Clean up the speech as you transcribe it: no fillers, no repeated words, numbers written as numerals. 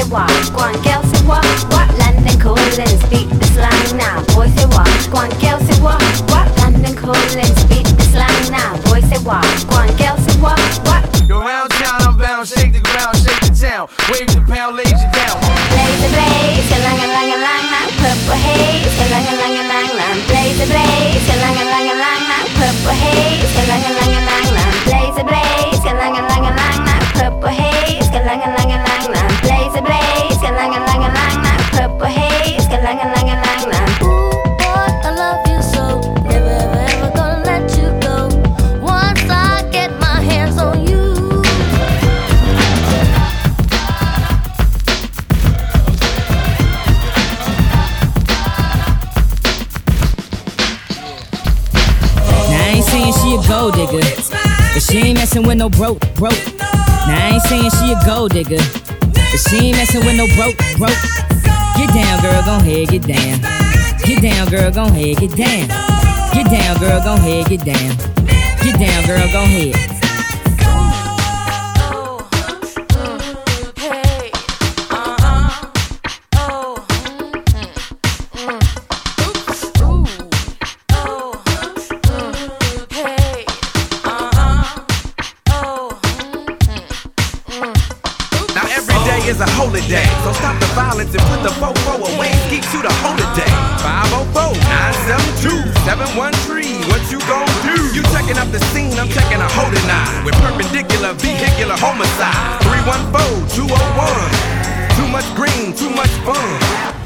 what? Go on, girl, say what? What? London calling, speak the slang now. Boy, say what? Go on, girl, say what? What? London calling, speak the slang now. Boy, say what? Go on, girl, say what? What? Go round town, I'm bound, shake the ground, shake the town. Wave the pound, lays you down. Blaze the blaze, lang, purple haze, lang, blaze the blaze, lang, purple haze, lang, blaze the blaze, lang, purple haze, lang, blaze the blaze, lang, purple haze, lang. Ooh, boy, I love you so, never ever ever gonna let you go. Once I get my hands on you. She a gold digger, but she ain't messing with no broke. Now I ain't saying she a gold digger, but she ain't messing with no broke. Get down, girl, gon' head, get down. Get down, girl, gon' head, get down. Get down, girl, gon' head, get down. Get down, girl, gon' head. Is a holiday, so stop the violence and put the fofo away. Geek to the holiday. 504-972-713. What you gon' do? You checking up the scene, I'm checking a holding eye with perpendicular vehicular homicide. 314-201. Too much green, too much fun.